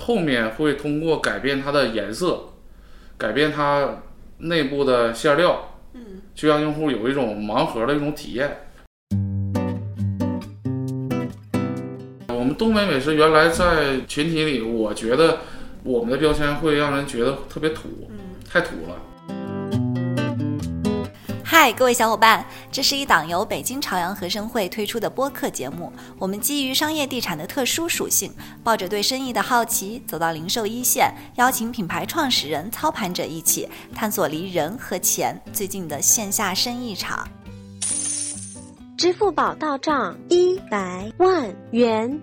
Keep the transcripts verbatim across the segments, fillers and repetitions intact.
后面会通过改变它的颜色，改变它内部的馅料，嗯，去让用户有一种盲盒的一种体验。我们东北美食原来在群体里，我觉得我们的标签会让人觉得特别土，嗯，太土了。 嗨，各位小伙伴，这是一档由北京朝阳合生汇推出的播客节目。我们基于商业地产的特殊属性，抱着对生意的好奇，走到零售一线，邀请品牌创始人、操盘者一起探索离人和钱最近的线下生意场。 支付宝到账一百万元。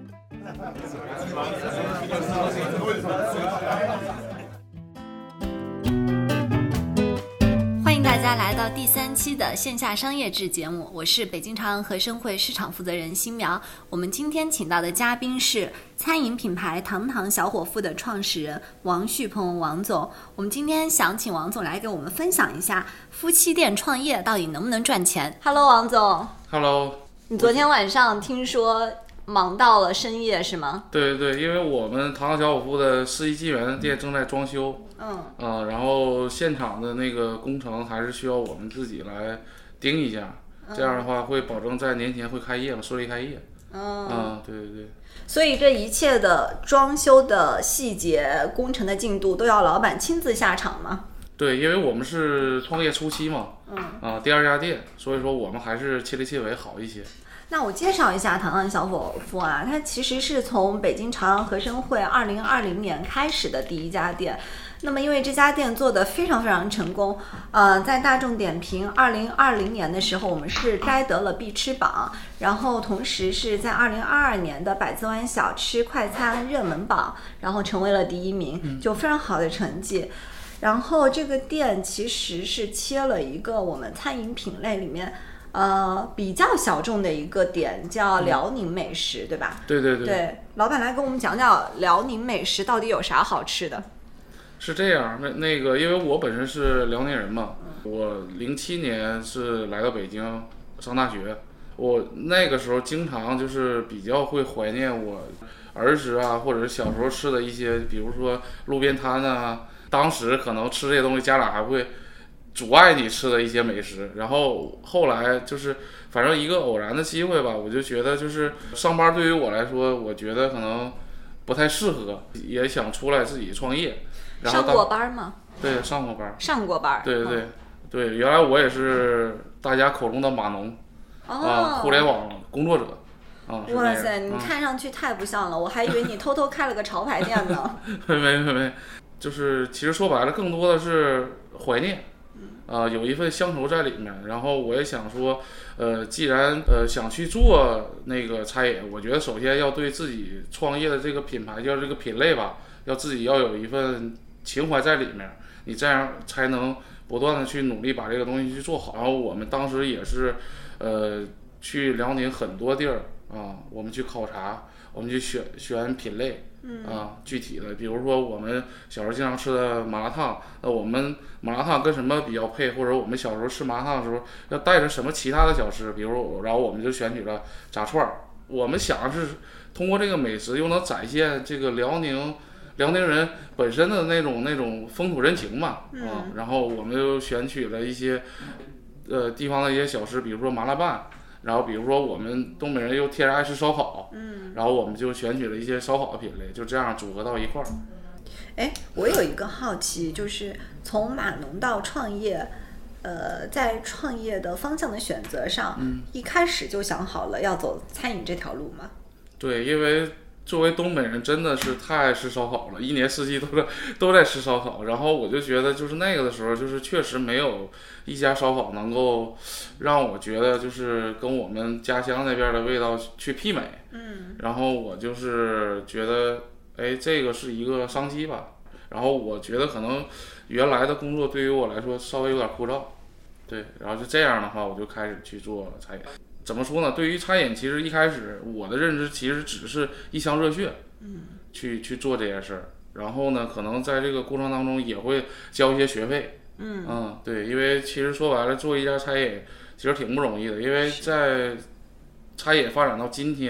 欢迎大家来到第三期的线下商业志节目，我是北京朝阳合生汇市场负责人新苗。我们今天请到的嘉宾是餐饮品牌堂堂小伙夫的创始人王旭鹏王总。我们今天想请王总来给我们分享一下夫妻店创业到底能不能赚钱。Hello， 王总。 Hello。 你昨天晚上听说忙到了深夜是吗？ 对对对，因为我们堂堂小伙夫的世纪纪元店正在装修，嗯，呃，然后现场的那个工程还是需要我们自己来盯一下，嗯、这样的话会保证在年前会开业嘛，顺利开业。嗯，啊，对对对。 所以这一切的装修的细节、工程的进度都要老板亲自下场吗？ 对，因为我们是创业初期嘛，嗯，啊，第二家店，所以说我们还是亲力亲为好一些。 那我介绍一下堂堂小伙夫啊，他其实是从北京朝阳合生汇二零二零年开始的第一家店。那么因为这家店做得非常非常成功，呃，在大众点评二零二零年的时候，我们是摘得了必吃榜，然后同时是在二零二二年的百子湾小吃快餐热门榜，然后成为了第一名，就非常好的成绩。然后这个店其实是切了一个我们餐饮品类里面呃，比较小众的一个点，叫辽宁美食，嗯、对吧？ 对对对。 对，老板来跟我们讲讲辽宁美食到底有啥好吃的。 是这样，那那个，因为我本身是辽宁人嘛，嗯、我零七年是来到北京上大学，我那个时候经常就是比较会怀念我儿时啊，或者是小时候吃的一些，比如说路边摊啊，当时可能吃这些东西，家长还会阻碍你吃的一些美食，然后后来就是反正一个偶然的机会吧，我就觉得就是上班对于我来说，我觉得可能不太适合，也想出来自己创业。然后上过班吗？ 对，上过班。 上过班。 对对对、嗯、对，原来我也是大家口中的码农，哦、啊，互联网工作者。啊、 哇塞，你看上去太不像了，嗯、我还以为你偷偷开了个潮牌店呢。 没没没没，就是其实说白了，更多的是怀念。呃，有一份乡愁在里面，然后我也想说，呃，既然呃想去做那个餐饮，我觉得首先要对自己创业的这个品牌，叫这个品类吧，要自己要有一份情怀在里面，你这样才能不断的去努力把这个东西去做好。然后我们当时也是，呃，去辽宁很多地儿啊，我们去考察，我们去选选品类。嗯啊，具体的，比如说我们小时候经常吃的麻辣烫，那我们麻辣烫跟什么比较配？或者我们小时候吃麻辣烫的时候要带着什么其他的小吃？比如，然后我们就选取了炸串儿。我们想的是通过这个美食，又能展现这个辽宁辽宁人本身的那种那种风土人情嘛，啊，然后我们又选取了一些呃地方的一些小吃，比如说麻辣拌。然后比如说我们东北人又天然爱吃烧烤，嗯，然后我们就选取了一些烧烤的品类，就这样组合到一块儿。 哎，我有一个好奇，就是从码农到创业，呃，在创业的方向的选择上，嗯，一开始就想好了要走餐饮这条路吗？ 对，因为作为东北人真的是太爱吃烧烤了，一年四季都在都在吃烧烤。然后我就觉得就是那个的时候，就是确实没有一家烧烤能够让我觉得就是跟我们家乡那边的味道去媲美。嗯，然后我就是觉得，哎，这个是一个商机吧。然后我觉得可能原来的工作对于我来说稍微有点枯燥，对，然后就这样的话，我就开始去做餐饮。怎么说呢？对于餐饮，其实一开始我的认知其实只是一腔热血，嗯，去去做这件事儿。然后呢，可能在这个过程当中也会交一些学费，嗯嗯，对，因为其实说白了，做一家餐饮其实挺不容易的，因为在餐饮发展到今天，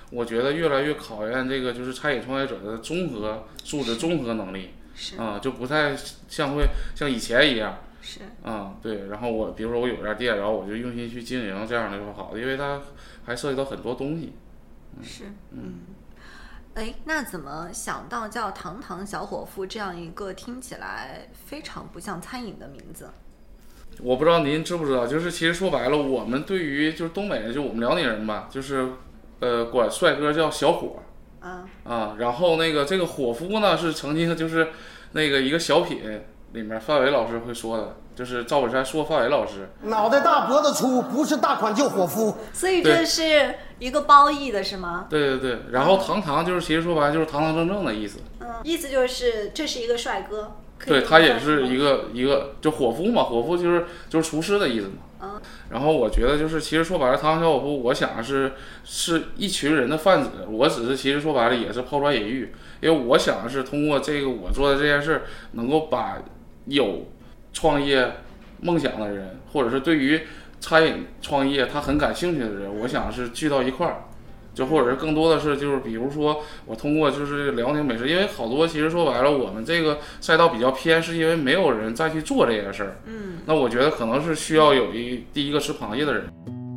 我觉得越来越考验这个就是餐饮创业者的综合素质、综合能力。 是啊、嗯，就不太像会像以前一样。 是。 嗯，对。然后我比如说我有家店，然后我就用心去经营，这样的就好，因为它还涉及到很多东西。 嗯、是，嗯。哎，那怎么想到叫堂堂小伙夫这样一个听起来非常不像餐饮的名字？ 我不知道您知不知道，就是其实说白了，我们对于就是东北人，就我们辽宁人吧，就是呃管帅哥叫小伙。啊啊，然后那个这个伙夫呢，是曾经就是那个一个小品里面范伟老师会说的，就是赵本山说范伟老师脑袋大脖子粗，不是大款就伙夫， 所以这是一个褒义的是吗？ 对对对，然后堂堂就是其实说白了就是堂堂正正的意思， 嗯，意思就是这是一个帅哥， 对他也是一个一个就伙夫嘛，伙夫就是就是厨师的意思嘛。 嗯， 然后我觉得就是其实说白了，堂堂小伙夫，我想是是一群人的贩子，我只是其实说白了也是抛砖引玉，因为我想的是通过这个我做的这件事，能够把有创业梦想的人，或者是对于餐饮创业他很感兴趣的人，我想是聚到一块儿。就或者是更多的是就是比如说我通过就是辽宁美食，因为好多其实说白了我们这个赛道比较偏，是因为没有人再去做这件事儿。 嗯， 那我觉得可能是需要有一第一个吃螃蟹的人。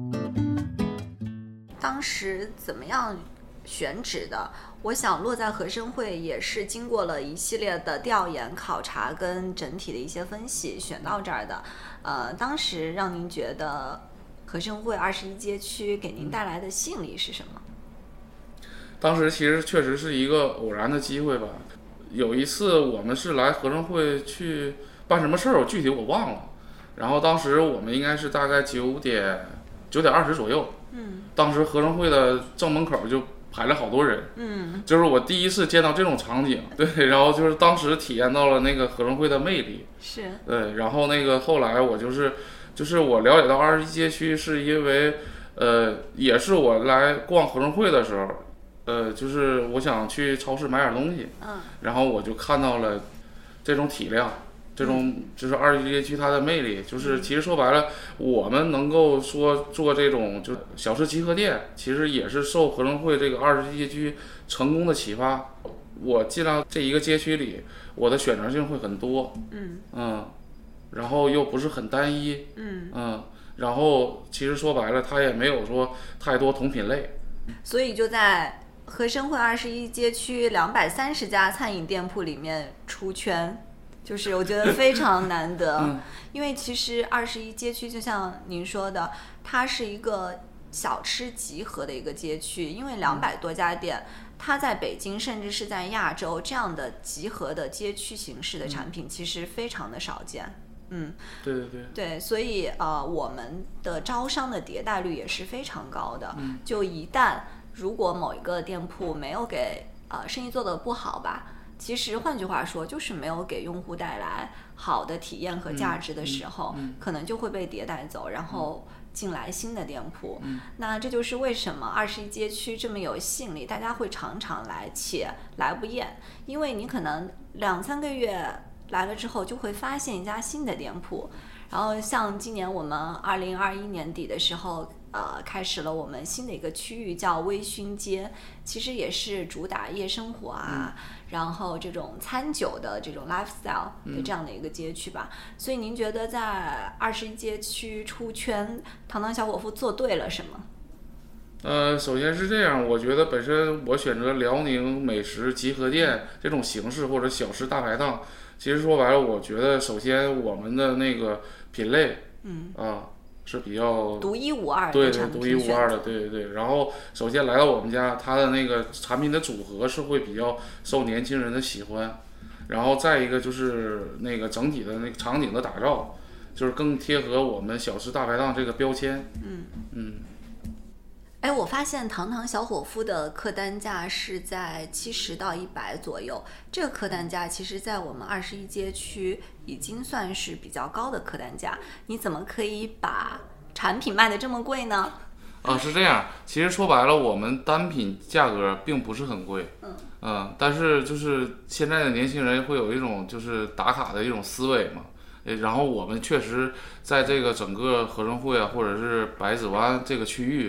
当时怎么样选址的？我想落在和生汇也是经过了一系列的调研、考察跟整体的一些分析选到这儿的。呃，当时让您觉得和生汇二十一街区给您带来的吸引力是什么？ 当时其实确实是一个偶然的机会吧。有一次我们是来和生汇去办什么事儿，我具体我忘了。然后当时我们应该是大概九点九点二十左右。嗯。当时和生汇的正门口就排了好多人。嗯。就是我第一次见到这种场景，对，然后就是当时体验到了那个和生汇的魅力。 是。 对，然后那个后来我就是就是我了解到二十一街区是因为呃也是我来逛和生汇的时候。呃，就是我想去超市买点东西，嗯，然后我就看到了这种体量，这种就是二十一街区它的魅力，就是其实说白了，我们能够说做这种就小吃集合店，其实也是受和生汇这个二十一街区成功的启发。我进到这一个街区里，我的选择性会很多，嗯嗯，然后又不是很单一，嗯嗯，然后其实说白了，它也没有说太多同品类， 所以就在和生汇二十一街区两百三十家餐饮店铺里面出圈，就是我觉得非常难得。嗯、因为其实二十一街区就像您说的，它是一个小吃集合的一个街区，因为两百多家店，它在北京甚至是在亚洲这样的集合的街区形式的产品，其实非常的少见。嗯， 对对对， 对，所以呃，我们的招商的迭代率也是非常高的。嗯、就一旦如果某一个店铺没有给呃生意做得不好吧，其实换句话说就是没有给用户带来好的体验和价值的时候，嗯嗯嗯、可能就会被迭代走，然后进来新的店铺。嗯、那这就是为什么二十一街区这么有吸引力，大家会常常来且来不厌，因为你可能两三个月来了之后就会发现一家新的店铺。然后像今年我们二零二一年底的时候呃，开始了我们新的一个区域叫微醺街，其实也是主打夜生活啊、嗯、然后这种餐酒的这种 lifestyle 的这样的一个街区吧、嗯、所以您觉得在二十一街区出圈，堂堂小伙夫做对了什么？ 呃，首先是这样，我觉得本身我选择辽宁美食集合店这种形式或者小吃大排档，其实说白了，我觉得首先我们的那个品类，嗯啊。是比较独一无二的， 对对，独一无二的，对对对。然后首先来到我们家，它的那个产品的组合是会比较受年轻人的喜欢，然后再一个就是那个整体的那个场景的打造，就是更贴合我们小吃大排档这个标签。嗯嗯。 哎，我发现堂堂小伙夫的客单价是在七十到一百左右，这个客单价其实在我们二十一街区已经算是比较高的客单价，你怎么可以把产品卖得这么贵呢？ 啊，是这样，其实说白了，我们单品价格并不是很贵，嗯嗯，但是就是现在的年轻人会有一种就是打卡的一种思维嘛，然后我们确实在这个整个和生汇啊，或者是百子湾这个区域。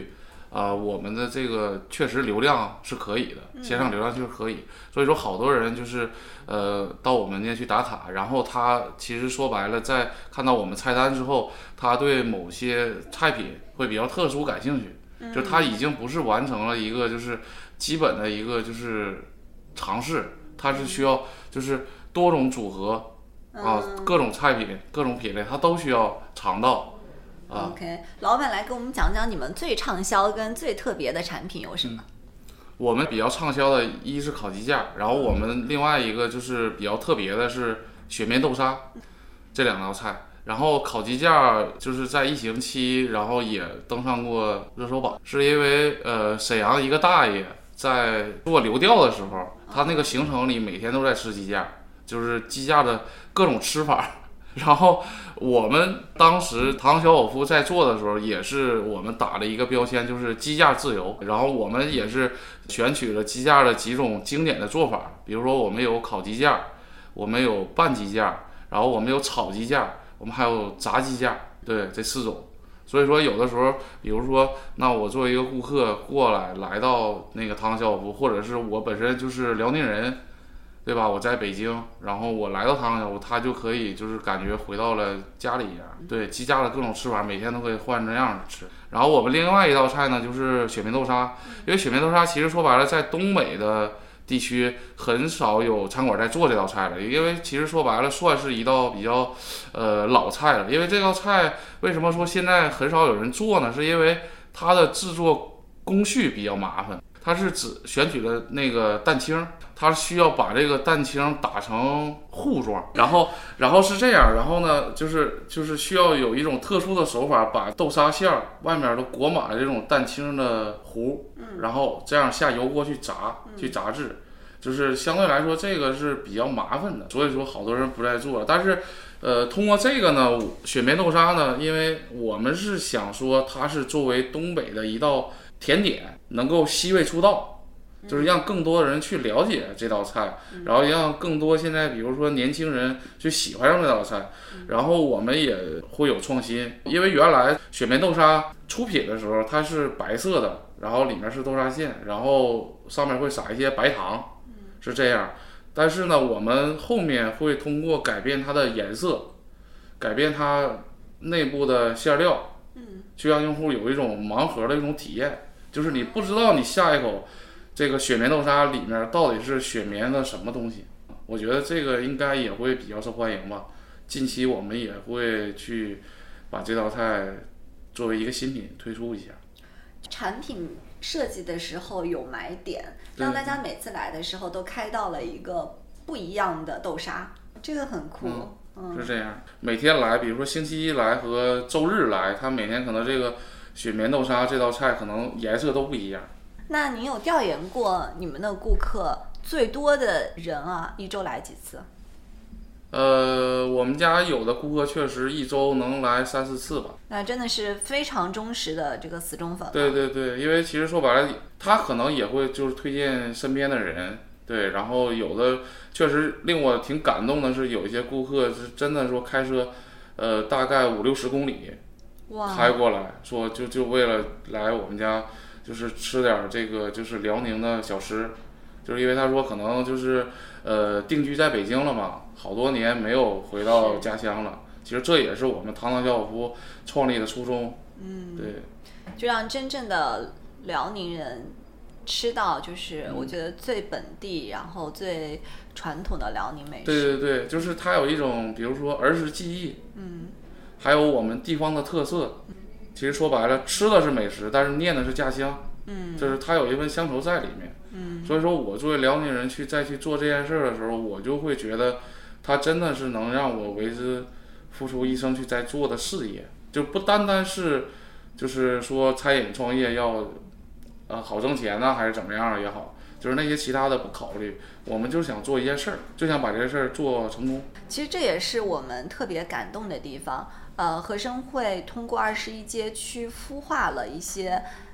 啊、呃，我们的这个确实流量是可以的，线上流量就是可以，所以说好多人就是呃到我们店去打卡，然后他其实说白了，在看到我们菜单之后，他对某些菜品会比较特殊感兴趣，就他已经不是完成了一个就是基本的一个就是尝试，他是需要就是多种组合啊，各种菜品、各种品类，他都需要尝到。啊、 OK， 老板来给我们讲讲你们最畅销跟最特别的产品有什么？嗯、 我们比较畅销的一是烤鸡架，然后我们另外一个就是比较特别的是雪面豆沙，这两道菜。然后烤鸡架就是在疫情期，然后也登上过热搜榜，是因为呃沈阳一个大爷在做流调的时候，他那个行程里每天都在吃鸡架，就是鸡架的各种吃法。然后我们当时唐小伙夫在做的时候，也是我们打了一个标签，就是鸡架自由。然后我们也是选取了鸡架的几种经典的做法，比如说我们有烤鸡架，我们有拌鸡架，然后我们有炒鸡架，我们还有炸鸡架，对，这四种。所以说有的时候，比如说，那我作为一个顾客过来，来到那个唐小伙夫，或者是我本身就是辽宁人，对吧？我在北京，然后我来到唐小伙，他就可以就是感觉回到了家里一样。对，鸡架的各种吃法，每天都可以换着样吃。然后我们另外一道菜呢，就是雪面豆沙，因为雪面豆沙其实说白了，在东北的地区很少有餐馆在做这道菜了，因为其实说白了算是一道比较呃老菜了。因为这道菜为什么说现在很少有人做呢？是因为它的制作工序比较麻烦。它是只选取了那个蛋清，它需要把这个蛋清打成糊状，然后然后是这样，然后呢就是就是需要有一种特殊的手法，把豆沙馅儿外面都裹满了这种蛋清的糊，然后这样下油锅去炸去炸制，就是相对来说这个是比较麻烦的，所以说好多人不在做。但是呃通过这个呢，雪面豆沙呢，因为我们是想说它是作为东北的一道甜点，能够吸味出道，就是让更多的人去了解这道菜，然后让更多现在比如说年轻人去喜欢上这道菜。然后我们也会有创新，因为原来雪面豆沙出品的时候它是白色的，然后里面是豆沙馅，然后上面会撒一些白糖，是这样。但是呢，我们后面会通过改变它的颜色，改变它内部的馅料，去让用户有一种盲盒的一种体验，就是你不知道你下一口这个雪棉豆沙里面到底是雪棉的什么东西。我觉得这个应该也会比较受欢迎吧。近期我们也会去把这道菜作为一个新品推出一下。 产品设计的时候有买点，让大家每次来的时候都开到了一个不一样的豆沙，这个很酷。 嗯嗯、是这样，每天来，比如说星期一来和周日来，他每天可能这个雪棉豆沙这道菜可能颜色都不一样。 那您有调研过你们的顾客最多的人啊，一周来几次？ 呃，我们家有的顾客确实一周能来三四次吧。 那真的是非常忠实的这个死忠粉。 对对对，因为其实说白了，他可能也会就是推荐身边的人。对，然后有的确实令我挺感动的是，有一些顾客是真的说开车，呃，大概五六十公里开过来，说就就为了来我们家，就是吃点这个就是辽宁的小吃，就是因为他说可能就是呃定居在北京了嘛，好多年没有回到家乡了。其实这也是我们堂堂小伙夫创立的初衷。嗯，对， 就让真正的辽宁人吃到就是我觉得最本地、嗯、然后最传统的辽宁美食。 对对对，就是它有一种比如说儿时记忆，嗯，还有我们地方的特色。其实说白了，吃的是美食，但是念的是家乡，嗯，就是它有一份乡愁在里面。嗯，所以说我作为辽宁人去再去做这件事的时候，我就会觉得它真的是能让我为之付出一生去在做的事业，就不单单是就是说餐饮创业要呃，好挣钱呢，还是怎么样也好，就是那些其他的不考虑，我们就想做一件事儿，就想把这件事儿做成功。 其实这也是我们特别感动的地方。呃，和生汇通过二十一街区孵化了一些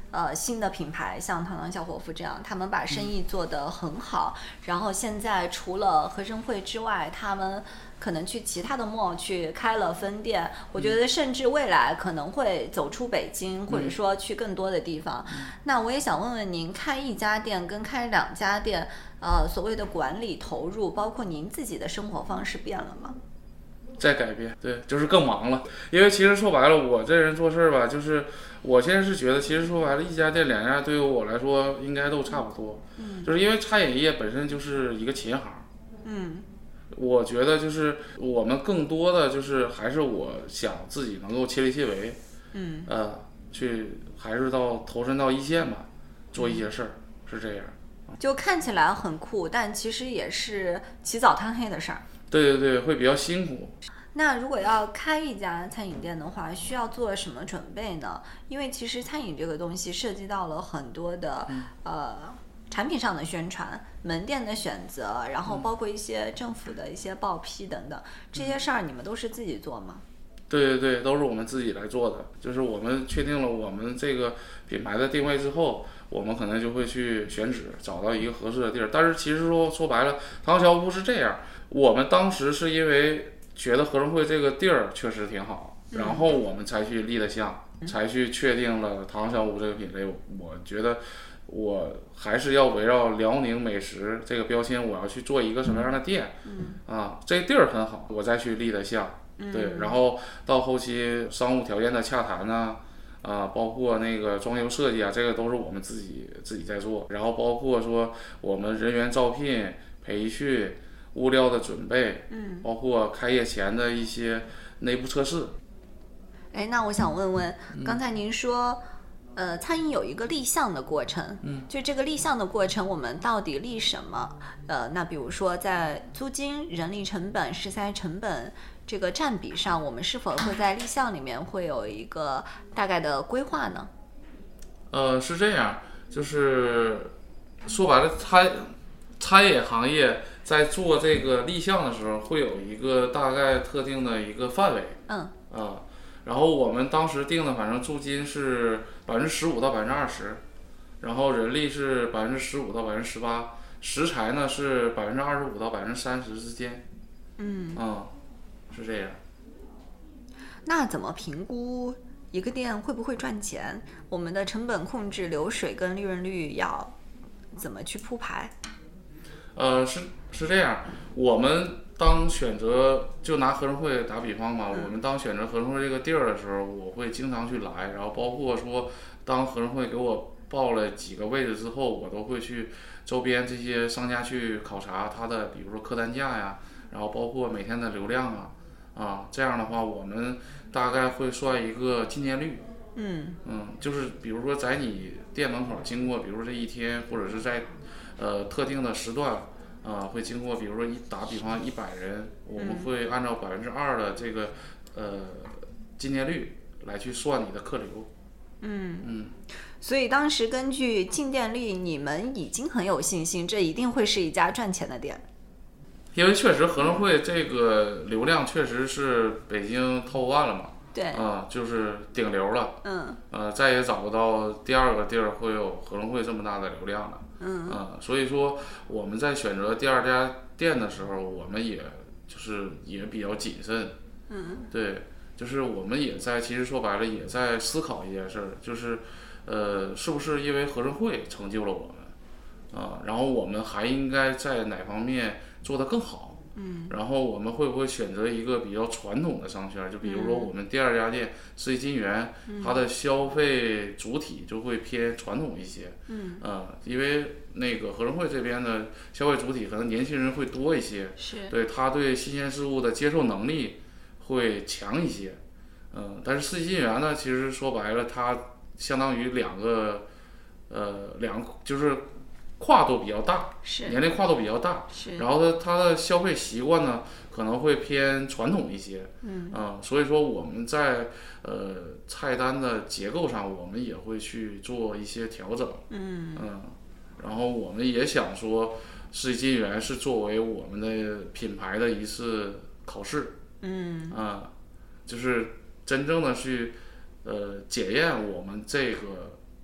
呃新的品牌，像堂堂小伙夫这样，他们把生意做得很好，嗯、然后现在除了合生汇之外，他们可能去其他的 mall 去开了分店，我觉得甚至未来可能会走出北京，或者说去更多的地方。嗯、那我也想问问您，开一家店跟开两家店，呃，所谓的管理投入，包括您自己的生活方式变了吗？ 在改变，对，就是更忙了。因为其实说白了，我这人做事吧，就是我现在是觉得，其实说白了，一家店两家对于我来说应该都差不多。嗯，就是因为餐饮业本身就是一个琴行。嗯。我觉得就是我们更多的就是还是我想自己能够亲力亲为，嗯，呃，去还是到投身到一线吧，做一些事儿，嗯、是这样。 就看起来很酷，但其实也是起早贪黑的事儿。 对对对，会比较辛苦。 那如果要开一家餐饮店的话，需要做什么准备呢？因为其实餐饮这个东西涉及到了很多的、嗯、呃。产品上的宣传、门店的选择，然后包括一些政府的一些报批等等，这些事儿你们都是自己做吗？ 对对对，都是我们自己来做的。就是我们确定了我们这个品牌的定位之后，我们可能就会去选址，找到一个合适的地儿。但是其实说说白了，堂小屋是这样，我们当时是因为觉得合生汇这个地儿确实挺好，嗯、然后我们才去立的项，嗯、才去确定了堂小屋这个品类。我觉得。我还是要围绕辽宁美食这个标签，我要去做一个什么样的店？嗯，啊，这地儿很好，我再去立的项，嗯、对，然后到后期商务条件的洽谈呢，啊，包括那个装修设计啊，这个都是我们自己自己在做，然后包括说我们人员招聘、培训、物料的准备，嗯，包括开业前的一些内部测试。 哎，那我想问问，刚才您说。呃，餐饮有一个立项的过程，嗯，就这个立项的过程，我们到底立什么？呃，那比如说在租金、人力成本、食材成本这个占比上，我们是否会在立项里面会有一个大概的规划呢？ 呃，是这样，就是说白了，餐餐饮行业在做这个立项的时候，会有一个大概特定的一个范围，嗯，啊、呃。然后我们当时定的，反正租金是百分之十五到百分之二十，然后人力是百分之十五到百分之十八，食材呢是百分之二十五到百分之三十之间。嗯，嗯，是这样。 那怎么评估一个店会不会赚钱？我们的成本控制、流水跟利润率要怎么去铺排？ 呃，是是这样，我们。当选择就拿合生汇打比方吧，嗯、我们当选择合生汇这个地儿的时候，我会经常去来，然后包括说，当合生汇给我报了几个位置之后，我都会去周边这些商家去考察它的，比如说客单价呀，然后包括每天的流量啊，啊，这样的话，我们大概会算一个进店率。嗯嗯，就是比如说在你店门口经过，比如说这一天，或者是在呃特定的时段。啊、呃，会经过，比如说一打比方一百人，我们会按照百分之二的这个呃进店率来去算你的客流。嗯嗯，所以当时根据进店率，你们已经很有信心，这一定会是一家赚钱的店。 因为确实合生汇这个流量确实是北京 top one 了嘛。对。啊、呃，就是顶流了。嗯。呃，再也找不到第二个地儿会有合生汇这么大的流量了。嗯啊，所以说我们在选择第二家店的时候，我们也就是也比较谨慎。嗯，对，就是我们也在，其实说白了也在思考一件事儿，就是呃，是不是因为合生汇成就了我们啊？然后我们还应该在哪方面做得更好？嗯，然后我们会不会选择一个比较传统的商圈？就比如说我们第二家店四季金源，嗯、它的消费主体就会偏传统一些。嗯，啊、呃，因为那个合生汇这边的消费主体可能年轻人会多一些，是对他对新鲜事物的接受能力会强一些。嗯、呃，但是四季金源呢，其实说白了，它相当于两个，呃，两就是。跨度比较大，是年龄跨度比较大，是然后呢，它的消费习惯呢可能会偏传统一些，嗯啊、呃，所以说我们在呃菜单的结构上，我们也会去做一些调整，嗯嗯，然后我们也想说，四季金源是作为我们的品牌的一次考试，嗯啊，就是真正的去呃检验我们这个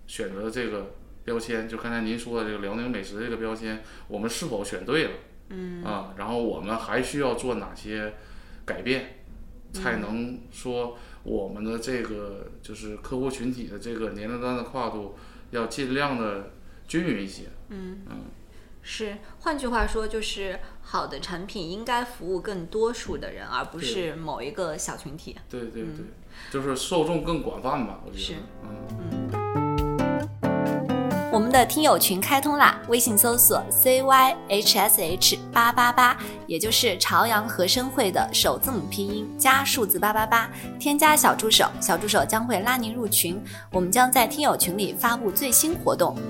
选择这个标签，就刚才您说的这个辽宁美食这个标签，我们是否选对了？嗯啊，然后我们还需要做哪些改变，才能说我们的这个就是客户群体的这个年龄段的跨度要尽量的均匀一些。嗯嗯， 是，换句话说，就是好的产品应该服务更多数的人，而不是某一个小群体。 对对对，嗯、就是受众更广泛吧，我觉得。 是， 嗯。 嗯我们的听友群开通啦，微信搜索 C Y H S H 八八八，也就是朝阳和生会的首字母拼音加数字八八八，添加小助手，小助手将会拉您入群，我们将在听友群里发布最新活动。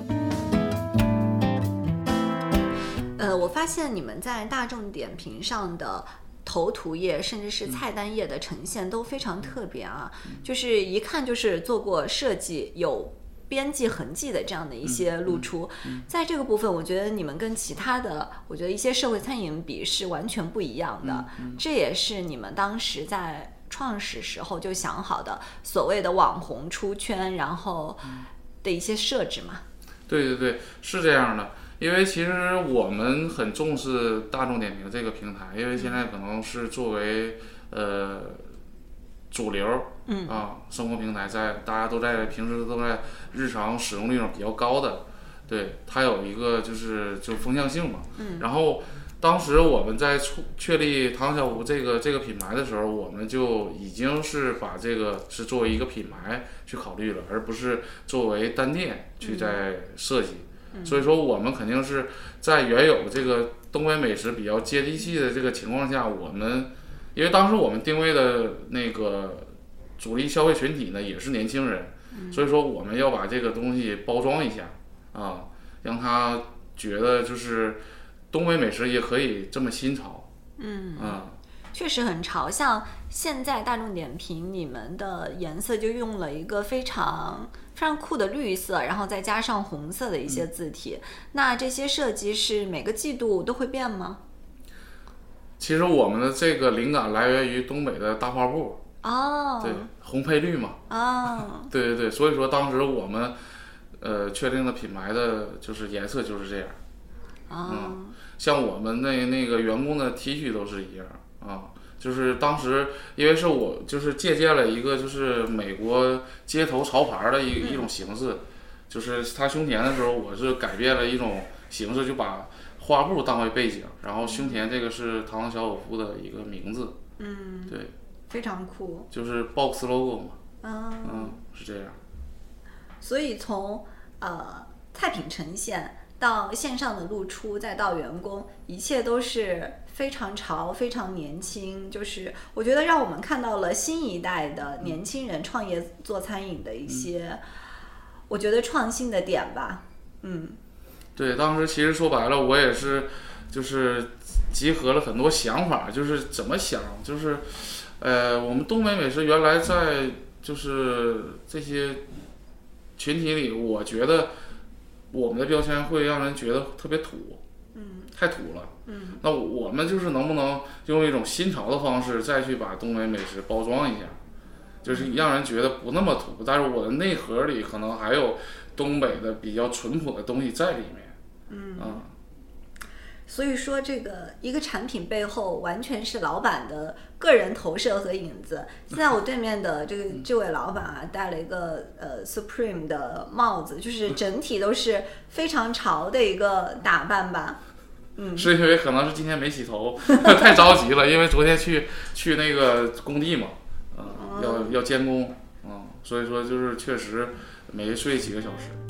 呃，我发现你们在大众点评上的头图页甚至是菜单页的呈现都非常特别啊，就是一看就是做过设计，有编辑痕迹的这样的一些露出，嗯嗯嗯、在这个部分我觉得你们跟其他的我觉得一些社会餐饮比是完全不一样的，嗯嗯、这也是你们当时在创始时候就想好的所谓的网红出圈然后的一些设置嘛。 对对对，是这样的，因为其实我们很重视大众点评这个平台，因为现在可能是作为呃主流，嗯啊，生活平台在大家都在平时都在日常使用率上比较高的，对它有一个就是就风向性嘛，嗯，然后当时我们在确立唐小福这个这个品牌的时候，我们就已经是把这个是作为一个品牌去考虑了，而不是作为单店去在设计，嗯，所以说我们肯定是在原有这个东北美食比较接地气的这个情况下，我们因为当时我们定位的那个主力消费群体呢也是年轻人，嗯，所以说我们要把这个东西包装一下啊，让他觉得就是东北美食也可以这么新潮。嗯啊， 确实很潮。像现在大众点评你们的颜色就用了一个非常非常酷的绿色，然后再加上红色的一些字体，嗯，那这些设计是每个季度都会变吗？ 其实我们的这个灵感来源于东北的大花布。 哦， 对，红配绿嘛。哦，对对对，所以说当时我们呃确定的品牌的就是颜色就是这样。哦，嗯，像我们那那个员工的 T 恤都是一样啊，就是当时因为是我就是借鉴了一个就是美国街头潮牌的一、嗯、一种形式，就是他胸前的时候我是改变了一种形式，就把花布当为背景，然后胸前这个是唐唐小伙夫的一个名字。嗯，对， 非常酷， 就是 box logo 嘛。嗯, 嗯是这样。 所以从呃菜品呈现到线上的露出，再到员工，一切都是非常潮非常年轻，就是我觉得让我们看到了新一代的年轻人创业做餐饮的一些、嗯、我觉得创新的点吧。嗯， 对，当时其实说白了我也是就是集合了很多想法，就是怎么想，就是呃我们东北美食原来在就是这些群体里，我觉得我们的标签会让人觉得特别土，嗯，太土了，嗯，那我们就是能不能用一种新潮的方式再去把东北美食包装一下，就是让人觉得不那么土，但是我的内核里可能还有东北的比较淳朴的东西在里面，嗯啊。 所以说这个一个产品背后完全是老板的个人投射和影子。现在我对面的这个这位老板啊，戴了一个呃 Supreme 的帽子，就是整体都是非常潮的一个打扮吧。嗯， 是因为可能是今天没洗头，太着急了，因为昨天去去那个工地嘛，呃、嗯，要要监工，嗯，所以说就是确实没睡几个小时。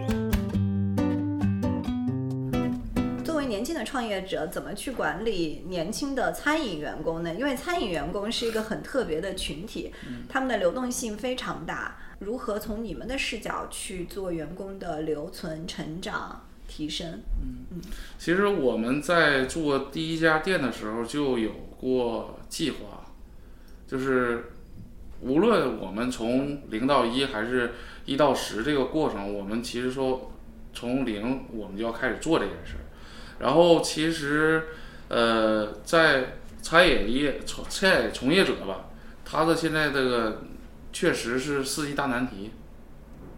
年轻的创业者怎么去管理年轻的餐饮员工呢？因为餐饮员工是一个很特别的群体，他们的流动性非常大。如何从你们的视角去做员工的留存、成长、提升？ 嗯嗯，其实我们在做第一家店的时候就有过计划，就是无论我们从零到一还是一到十这个过程，我们其实说从零我们就要开始做这件事。然后其实，呃，在餐饮业从餐饮从业者吧，他的现在这个确实是世纪大难题。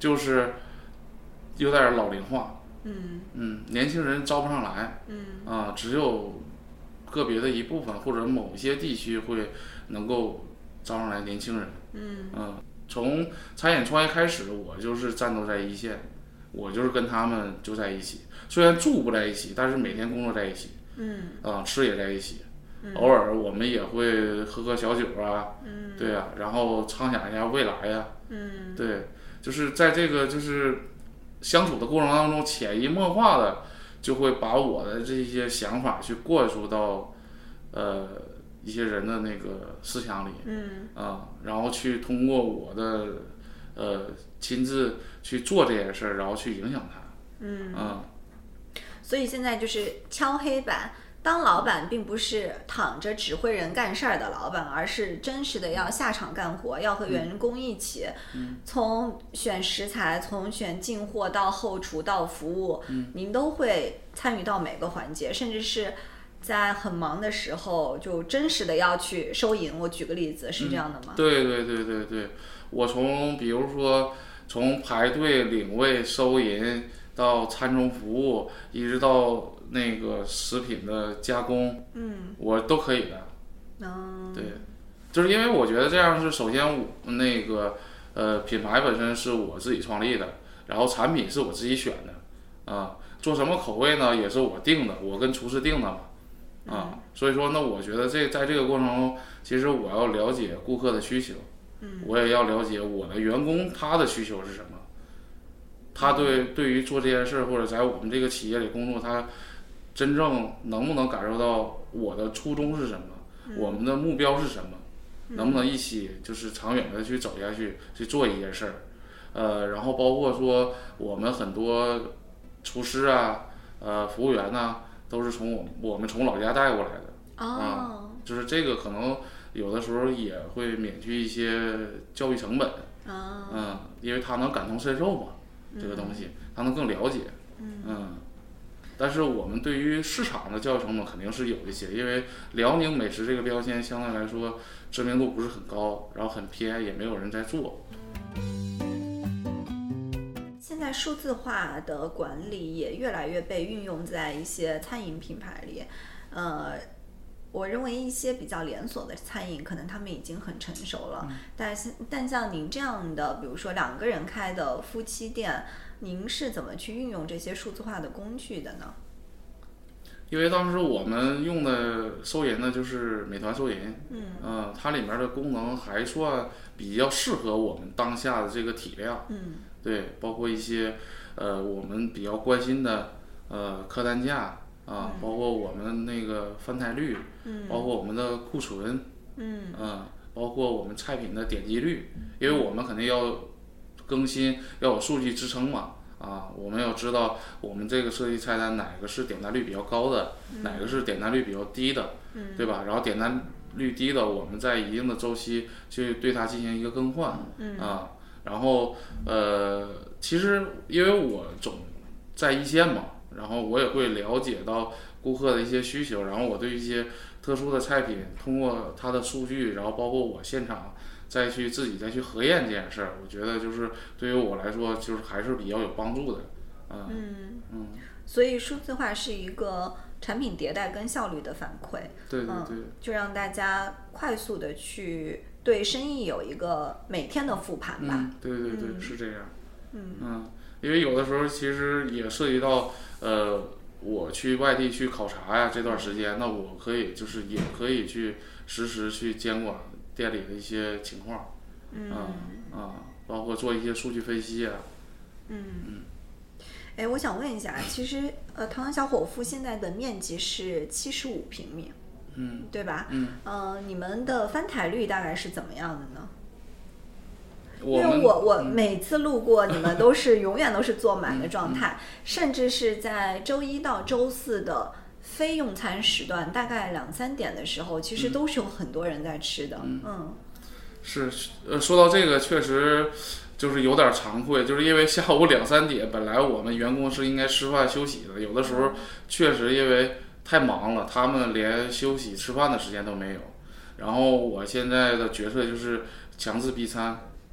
就是有点老龄化。 嗯嗯，年轻人招不上来。 嗯啊，只有个别的一部分或者某些地区会能够招上来年轻人。 嗯嗯，从餐饮创业开始，我就是战斗在一线，我就是跟他们就在一起，虽然住不在一起，但是每天工作在一起。 嗯啊，吃也在一起。偶尔我们也会喝喝小酒啊。 嗯， 对呀、啊，然后畅想一下未来呀、啊。 嗯， 对，就是在这个就是相处的过程当中，潜移默化的就会把我的这些想法去灌输到呃一些人的那个思想里。 嗯啊，然后去通过我的呃亲自去做这件事儿，然后去影响他。 嗯啊， 所以现在就是敲黑板。当老板并不是躺着指挥人干事儿的老板，而是真实的要下场干活，要和员工一起， 嗯、 从选食材，从选进货到后厨到服务，嗯、您都会参与到每个环节，甚至是在很忙的时候就真实的要去收银。我举个例子，是这样的吗？ 嗯、对对对对对，我从比如说从排队、领位、收银到餐中服务，一直到那个食品的加工， 嗯， 我都可以的。 嗯， 对，就是因为我觉得这样是首先我那个呃品牌本身是我自己创立的，然后产品是我自己选的，啊，做什么口味呢也是我定的，我跟厨师定的嘛，啊，所以说呢，我觉得这在这个过程中，其实我要了解顾客的需求， 嗯， 我也要了解我的员工他的需求是什么，他对对于做这件事或者在我们这个企业里工作，他真正能不能感受到我的初衷是什么， 嗯、 我们的目标是什么，嗯、能不能一起就是长远的去走下去去做一件事儿，呃，然后包括说我们很多厨师啊，呃，服务员呐、啊，都是从我我们从老家带过来的。 哦、 啊，就是这个可能有的时候也会免去一些教育成本。 哦、 嗯，因为他能感同身受嘛，这个东西他能更了解。 嗯。 嗯，但是我们对于市场的教育成本肯定是有一些，因为辽宁美食这个标签相对来说知名度不是很高，然后很偏，也没有人在做。 现在数字化的管理也越来越被运用在一些餐饮品牌里，呃，我认为一些比较连锁的餐饮可能他们已经很成熟了，嗯、但是但像您这样的，比如说两个人开的夫妻店，您是怎么去运用这些数字化的工具的呢？ 因为当时我们用的收银呢，就是美团收银， 嗯， 呃，它里面的功能还算比较适合我们当下的这个体量， 嗯， 对，包括一些呃我们比较关心的呃客单价啊、呃嗯，包括我们那个翻台率， 嗯， 包括我们的库存， 嗯， 呃，包括我们菜品的点击率，因为我们肯定要更新，要有数据支撑嘛。啊，我们要知道我们这个设计菜单哪个是点单率比较高的，嗯、哪个是点单率比较低的，嗯、对吧？然后点单率低的，我们在一定的周期去对它进行一个更换， 嗯、 啊，然后呃，其实因为我总在一线嘛，然后我也会了解到顾客的一些需求，然后我对一些特殊的菜品，通过它的数据，然后包括我现场。再去自己再去核验这件事儿，我觉得就是对于我来说，就是还是比较有帮助的，啊、 嗯嗯。 所以数字化是一个产品迭代跟效率的反馈， 对对对， 嗯、就让大家快速的去对生意有一个每天的复盘吧。 嗯、对对对、 嗯， 是这样。 嗯嗯，因为有的时候其实也涉及到，呃，我去外地去考察呀，这段时间，那我可以就是也可以去实时去监管。店里的一些情况， 嗯啊、啊，包括做一些数据分析啊， 嗯嗯，哎，我想问一下，其实呃，堂堂小伙夫现在的面积是七十五平米， 嗯， 对吧？ 嗯， 呃，你们的翻台率大概是怎么样的呢？ 因为我我每次路过你们都是永远都是坐满的状态， 嗯嗯、 甚至是在周一到周四的。非用餐时段大概两三点的时候，其实都是有很多人在吃的。 嗯， 嗯是呃，说到这个，确实就是有点惭愧，就是因为下午两三点，本来我们员工是应该吃饭休息的，有的时候确实因为太忙了，他们连休息吃饭的时间都没有。然后我现在的角色就是强制逼餐，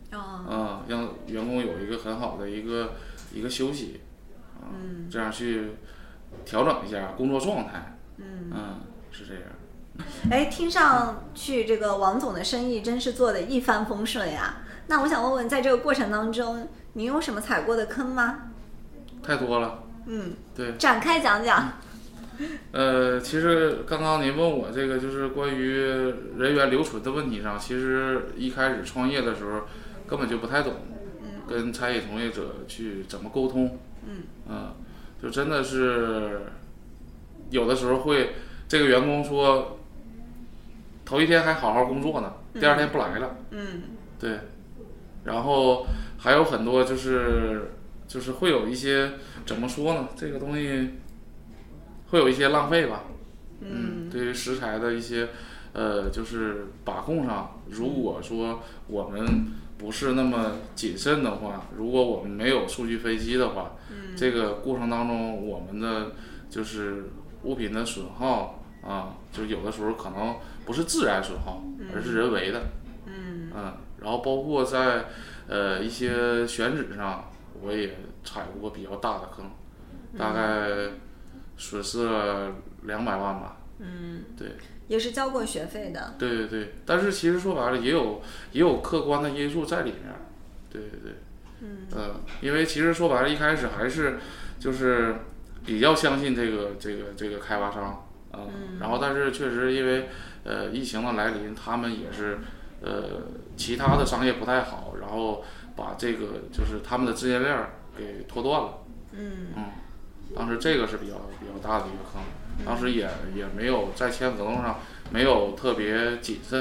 哦， 嗯，让员工有一个很好的一个一个休息，啊、 嗯， 这样去调整一下工作状态， 嗯嗯，是这样。 哎，听上去这个王总的生意真是做得一帆风顺呀。那我想问问，在这个过程当中，你有什么踩过的坑吗？ 太多了。 嗯， 对， 展开讲讲。 呃，其实刚刚您问我这个就是关于人员留存的问题上，其实一开始创业的时候根本就不太懂，跟餐饮从业者去怎么沟通， 嗯， 嗯，就真的是有的时候会这个员工说头一天还好好工作呢，第二天不来了， 嗯， 对，然后还有很多就是就是会有一些怎么说呢，这个东西会有一些浪费吧，嗯，对于食材的一些呃就是把控上，如果说我们不是那么谨慎的话，如果我们没有数据分析的话， 嗯， 这个过程当中我们的就是物品的损耗啊，就有的时候可能不是自然损耗，而是人为的， 嗯嗯，然后包括在呃一些选址上，我也踩过比较大的坑，大概损失了两百万吧。 嗯， 对， 也是交过学费的。 对对对，但是其实说白了也有也有客观的因素在里面。对对对， 嗯呃，因为其实说白了，一开始还是就是比较相信这个这个这个开发商，呃、嗯，然后但是确实因为呃疫情的来临，他们也是呃其他的商业不太好，然后把这个就是他们的资金链给拖断了。 嗯嗯，当时这个是比较比较大的一个坑，当时也也没有在签合同上没有特别谨慎。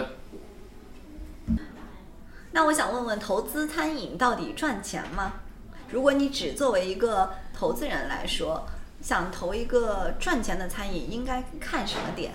那我想问问，投资餐饮到底赚钱吗？如果你只作为一个投资人来说，想投一个赚钱的餐饮，应该看什么点？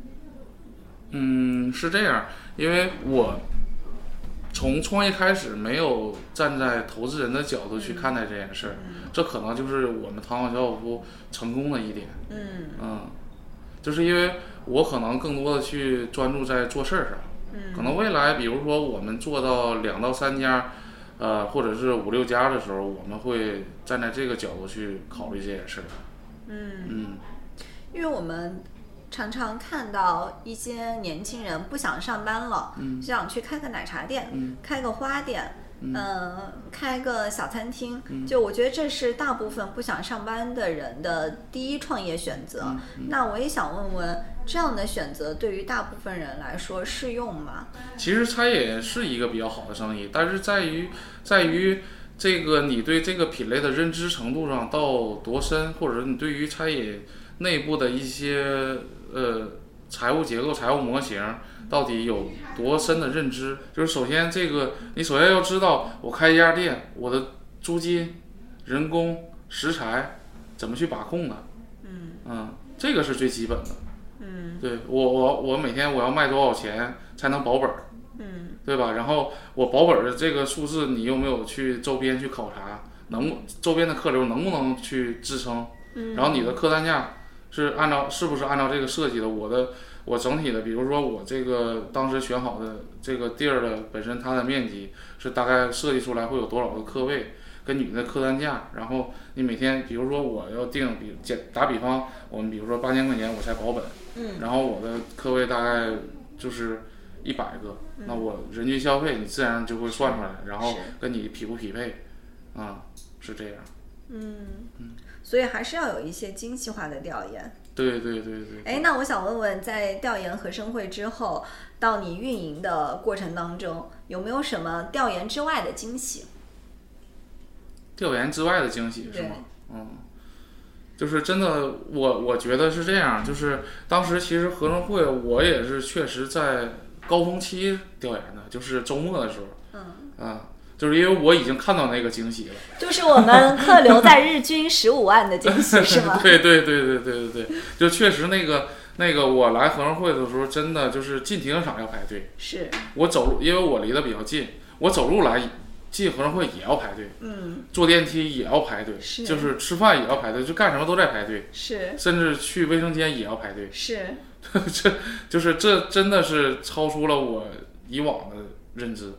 嗯，是这样，因为我从创业开始没有站在投资人的角度去看待这件事儿， 嗯、 这可能就是我们堂口小伙夫成功的一点。 嗯嗯，就是因为我可能更多的去专注在做事儿上。 嗯， 可能未来比如说我们做到两到三家，呃，或者是五六家的时候，我们会站在这个角度去考虑这件事儿。 嗯嗯， 因为我们常常看到一些年轻人不想上班了， 嗯， 想去开个奶茶店， 嗯， 开个花店，嗯、呃，开个小餐厅， 嗯， 就我觉得这是大部分不想上班的人的第一创业选择。 嗯嗯、 那我也想问问，这样的选择对于大部分人来说适用吗？ 其实餐饮是一个比较好的生意，但是在于在于这个你对这个品类的认知程度上到多深，或者你对于餐饮内部的一些呃财务结构、财务模型到底有多深的认知。就是首先这个你首先要知道，我开一家店，我的租金、人工、食材怎么去把控的。 嗯嗯，这个是最基本的。 嗯， 对我我我每天我要卖多少钱才能保本？ 嗯， 对吧？然后我保本的这个数字，你有没有去周边去考察，能周边的客流能不能去支撑？ 嗯， 然后你的客单价是按照是不是按照这个设计的？我的我整体的，比如说我这个当时选好的这个地儿的本身它的面积是大概设计出来会有多少个客位，跟你的客单价，然后你每天比如说我要定，比打比方，我们比如说八千块钱我才保本， 嗯， 然后我的客位大概就是一百个， 嗯， 那我人均消费你自然就会算出来，然后跟你匹不匹配，啊、嗯，是这样。 嗯嗯，所以还是要有一些精细化的调研。 对对对对。 哎，那我想问问，在调研合生汇之后，到你运营的过程当中，有没有什么调研之外的惊喜？ 调研之外的惊喜是吗？嗯，就是真的，我我觉得是这样，就是当时其实合生汇我也是确实在高峰期调研的，就是周末的时候，嗯啊，就是因为我已经看到那个惊喜了， 就是我们客流在日均十五万的惊喜是吗？ 对对对对对对对，就确实那个那个我来合生汇的时候，真的就是进停车场要排队， 是我走路，因为我离得比较近，我走路来。进合生汇也要排队， 嗯， 坐电梯也要排队， 是， 就是吃饭也要排队，就干什么都在排队， 是， 甚至去卫生间也要排队， 是， 这就是这真的是超出了我以往的认知，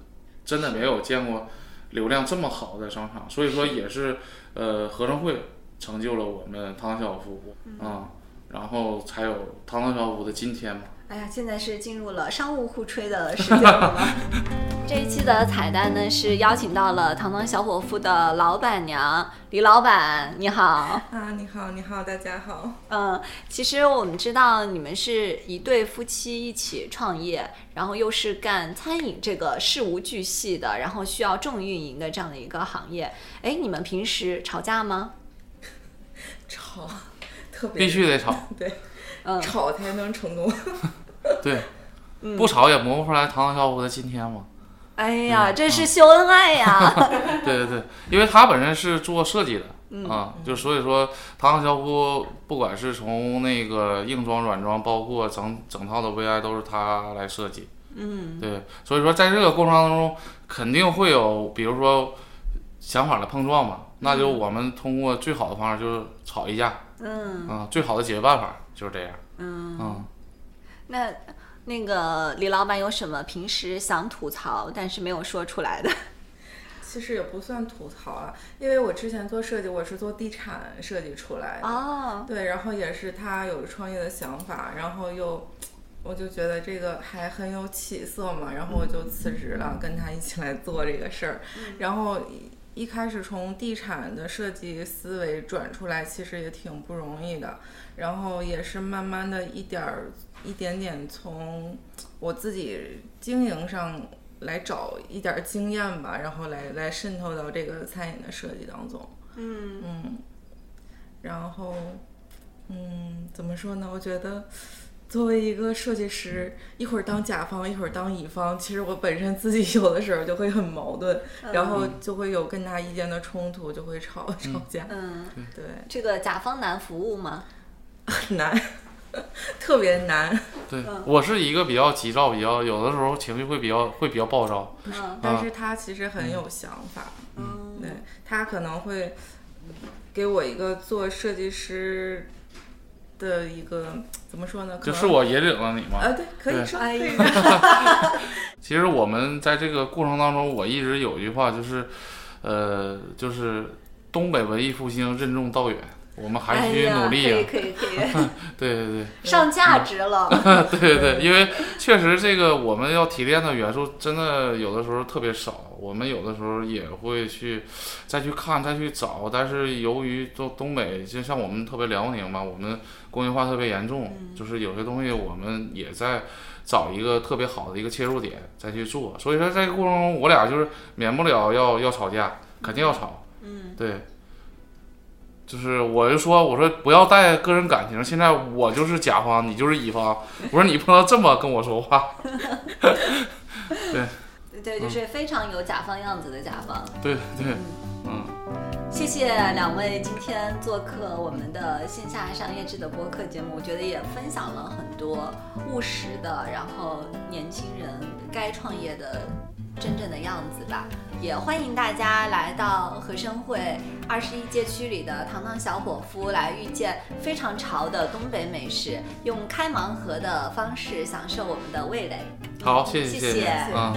真的没有见过流量这么好的商场，所以说也是呃合生汇成就了我们唐唐小福啊、嗯，然后才有唐唐小福的今天嘛。 哎呀，现在是进入了商务互吹的时间了吗？这一期的彩蛋呢，是邀请到了堂堂小伙夫的老板娘李老板，你好。 啊，你好，你好，大家好。 嗯，其实我们知道你们是一对夫妻一起创业，然后又是干餐饮这个事无巨细的，然后需要重运营的这样的一个行业。哎，你们平时吵架吗？ 吵，特别必须得吵。 对。 嗯， 吵才能成功。 对，不吵也磨不出来唐唐小福的今天嘛。 哎呀，嗯、这是秀恩爱呀！ 对对对，因为他本身是做设计的、 嗯、 啊，就所以说唐唐小福不管是从那个硬装、软装，包括整整套的 V I 都是他来设计。 嗯， 对，所以说在这个过程当中肯定会有，比如说想法的碰撞嘛，那就我们通过最好的方式就是吵一架。 嗯啊，最好的解决办法就是这样。 嗯嗯， 那那个李老板有什么平时想吐槽但是没有说出来的？ 其实也不算吐槽啊，因为我之前做设计，我是做地产设计出来的。 哦， 对，然后也是他有创业的想法，然后又我就觉得这个还很有起色嘛，然后我就辞职了，跟他一起来做这个事儿， 嗯、 然后。一开始从地产的设计思维转出来，其实也挺不容易的。然后也是慢慢的一点儿一点点从我自己经营上来找一点经验吧，然后来来渗透到这个餐饮的设计当中。 嗯嗯，然后嗯，怎么说呢？我觉得。作为一个设计师，一会儿当甲方，一会儿当乙方，其实我本身自己有的时候就会很矛盾，嗯、然后就会有跟他意见的冲突，就会吵、嗯、吵架。 嗯， 对， 这个甲方难服务吗？ 难，特别难。 对、嗯，我是一个比较急躁，比较有的时候情绪会比较会比较暴躁。 嗯，但是他其实很有想法。 嗯， 对，他可能会给我一个做设计师。的一个怎么说呢？ 就是我引领了你嘛。 啊，对，可以说。可以其实我们在这个过程当中，我一直有一句话，就是，呃，就是东北文艺复兴任重道远，我们还需努力啊。 哎、可以可以可以。 对对对。 上价值了。 嗯、对对对，因为确实这个我们要提炼的元素，真的有的时候特别少。我们有的时候也会去再去看再去找，但是由于东东北就像我们特别辽宁嘛，我们工业化特别严重、嗯、就是有些东西我们也在找一个特别好的一个切入点再去做，所以说在这个过程中我俩就是免不了要要吵架，肯定要吵。 嗯， 对，就是我就说我说不要带个人感情，现在我就是甲方你就是乙方，我说你不能这么跟我说话。对对，就是非常有甲方样子的甲方。 对对，嗯， 谢谢两位今天做客我们的线下商业志的播客节目，我觉得也分享了很多务实的，然后年轻人该创业的真正的样子吧。也欢迎大家来到合生汇二十一街区里的堂堂小伙夫，来遇见非常潮的东北美食，用开盲盒的方式享受我们的味蕾。 好，谢谢谢谢。 嗯。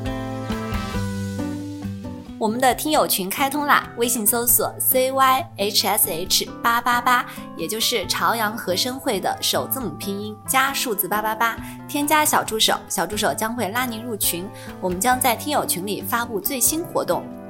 我们的听友群开通啦，微信搜索 C Y H S H 八八八，也就是朝阳合生汇的首字母拼音加数字八八八，添加小助手，小助手将会拉您入群。我们将在听友群里发布最新活动，